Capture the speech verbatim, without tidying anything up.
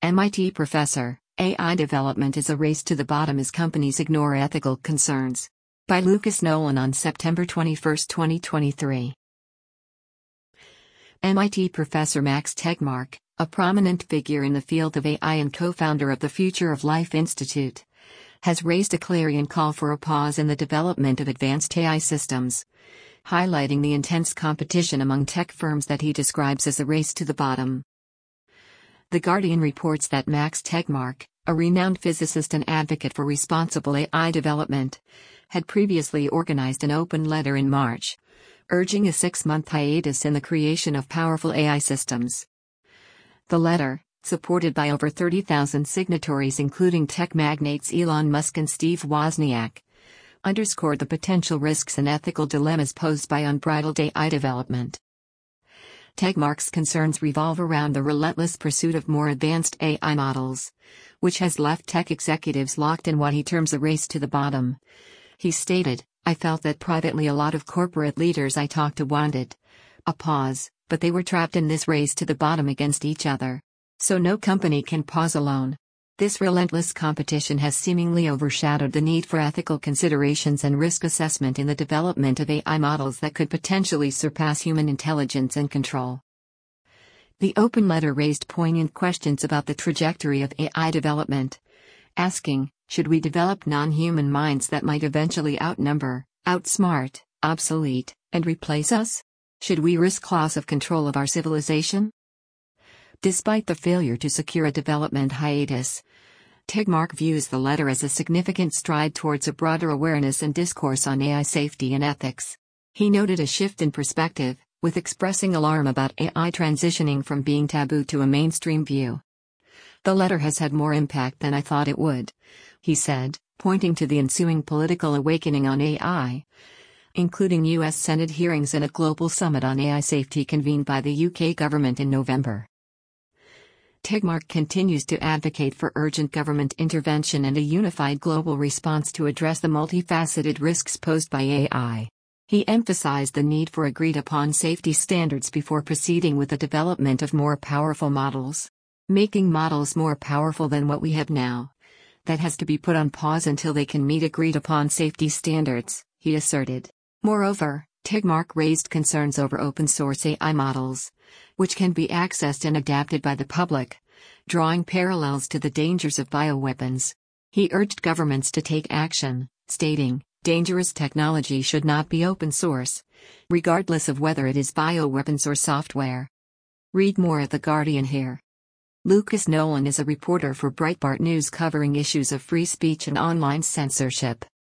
M I T professor, A I development is a race to the bottom as companies ignore ethical concerns. By Lucas Nolan on September twenty-first, twenty twenty-three. M I T professor Max Tegmark, a prominent figure in the field of A I and co-founder of the Future of Life Institute, has raised a clarion call for a pause in the development of advanced A I systems, highlighting the intense competition among tech firms that he describes as a race to the bottom. The Guardian reports that Max Tegmark, a renowned physicist and advocate for responsible A I development, had previously organized an open letter in March, urging a six-month hiatus in the creation of powerful A I systems. The letter, supported by over thirty thousand signatories including tech magnates Elon Musk and Steve Wozniak, underscored the potential risks and ethical dilemmas posed by unbridled A I development. Tegmark's concerns revolve around the relentless pursuit of more advanced A I models, which has left tech executives locked in what he terms a race to the bottom. He stated, "I felt that privately a lot of corporate leaders I talked to wanted a pause, but they were trapped in this race to the bottom against each other. So no company can pause alone. This relentless competition has seemingly overshadowed the need for ethical considerations and risk assessment in the development of A I models that could potentially surpass human intelligence and control." The open letter raised poignant questions about the trajectory of A I development, asking, should we develop non-human minds that might eventually outnumber, outsmart, obsolete, and replace us? Should we risk loss of control of our civilization? Despite the failure to secure a development hiatus, Tegmark views the letter as a significant stride towards a broader awareness and discourse on A I safety and ethics. He noted a shift in perspective, with expressing alarm about A I transitioning from being taboo to a mainstream view. "The letter has had more impact than I thought it would," he said, pointing to the ensuing political awakening on A I, including U S Senate hearings and a global summit on A I safety convened by the U K government in November. Tegmark continues to advocate for urgent government intervention and a unified global response to address the multifaceted risks posed by A I. He emphasized the need for agreed-upon safety standards before proceeding with the development of more powerful models. "Making models more powerful than what we have now, that has to be put on pause until they can meet agreed-upon safety standards," he asserted. Moreover, Tegmark raised concerns over open-source A I models, which can be accessed and adapted by the public, drawing parallels to the dangers of bioweapons. He urged governments to take action, stating, "Dangerous technology should not be open source, regardless of whether it is bioweapons or software." Read more at The Guardian here. Lucas Nolan is a reporter for Breitbart News covering issues of free speech and online censorship.